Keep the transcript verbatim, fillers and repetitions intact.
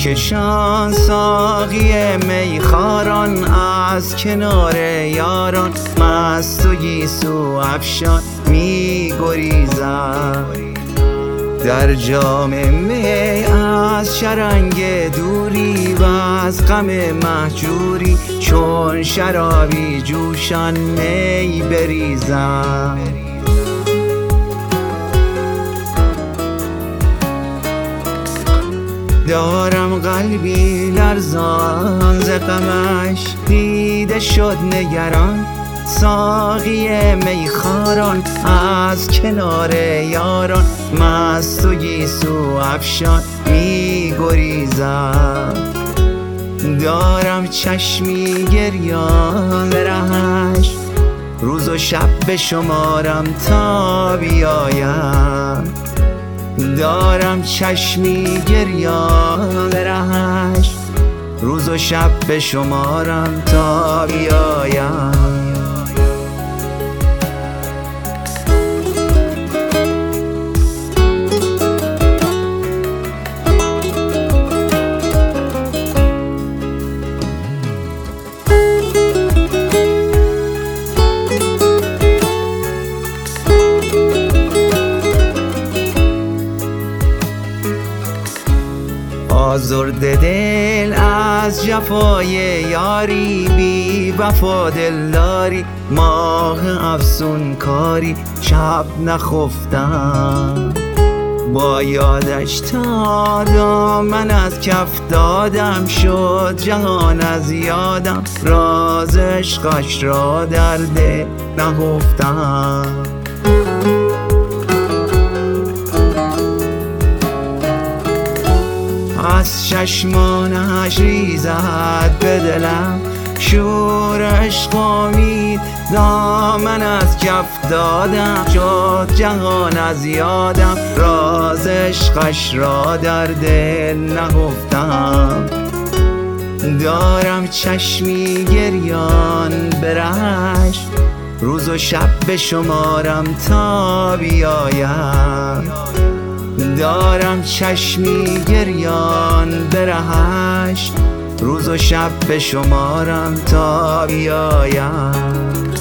میکشان ساقی میخواران از کنار یاران، مست و گیسو افشان میگریزد در جام می از شرنگ دوری و از غم مهجوری، چون شرابی جوشان می بریزم. دارم قلبی لرزان ز غمش، دیده شد نگران ساقی میخواران از کنار یاران، مست و گیسو افشان میگریزم. دارم چشمی گریان به رهش، روز و شب بشمارم تا بیایم. دارم چشمی گریان به رهش، روز و شب بشمارم تا بیایم. آزرده دل از جفای یاری، بی وفا دلداری ماه افسون کاری، شب نخفتم با یادش تا دامن از کف دادم، شد جهان از یادم راز عشقش را در دل نهفتم. از چشمانش ریزد به دلم شور عشق امید، دامن از کف دادم شد جهان از یادم راز عشقش را در دل نهفتم. دارم چشمی گریان به رهش، روز و شب بشمارم تا بیایم. دارم چشمی گریان به رهش، روز و شب بشمارم تا بیایم.